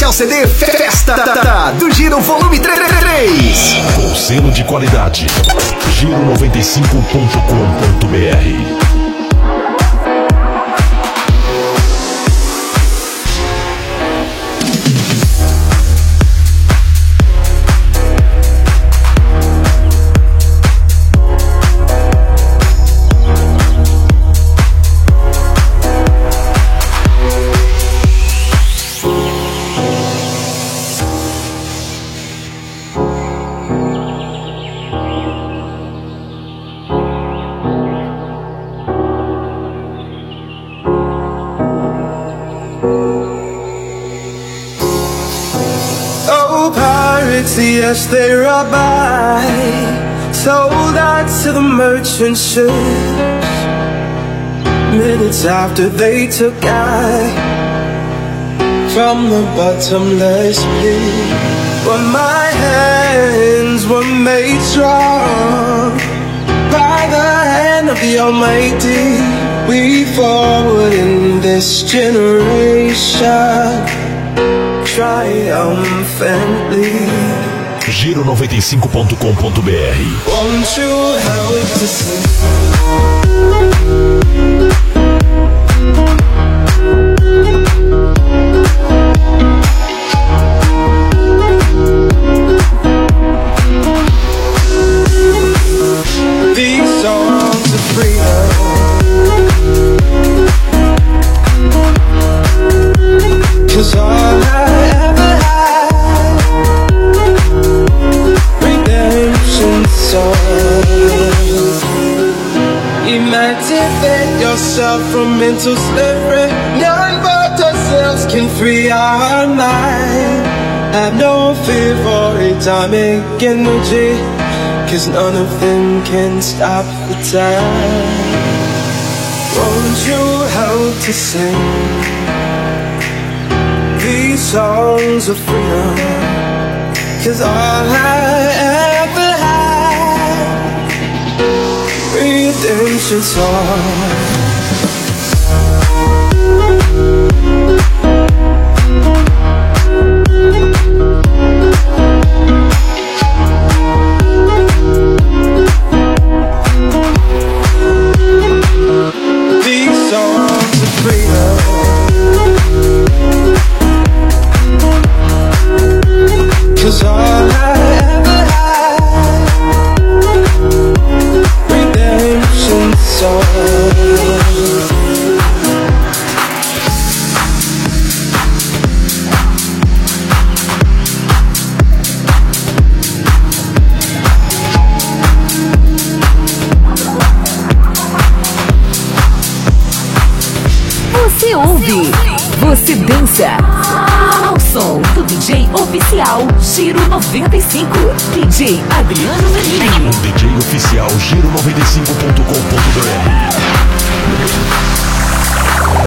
especial CD Festa do Giro Volume 3. Com selo de qualidade. Giro95.com.br. Yes, they rob by, sold out to the merchant ships. Minutes after they took I from the bottomless pit. But my hands were made strong by the hand of the Almighty. We forward in this generation triumphantly. Giro95.com.br. Won't you help to sing? These songs of freedom, 'cause all I ever had, redemption songs. Emancipate yourself from mental slavery. None but ourselves can free our mind. Have no fear for atomic energy, 'cause none of them can stop the time. Won't you help to sing these songs of freedom? 'Cause all I ever had, redemption songs. These songs of freedom, 'cause all I ever had, redemption songs. Você ouve, você dança ao som do DJ oficial Giro 95, DJ Adriano Menino. DJ oficial Giro95.com.br.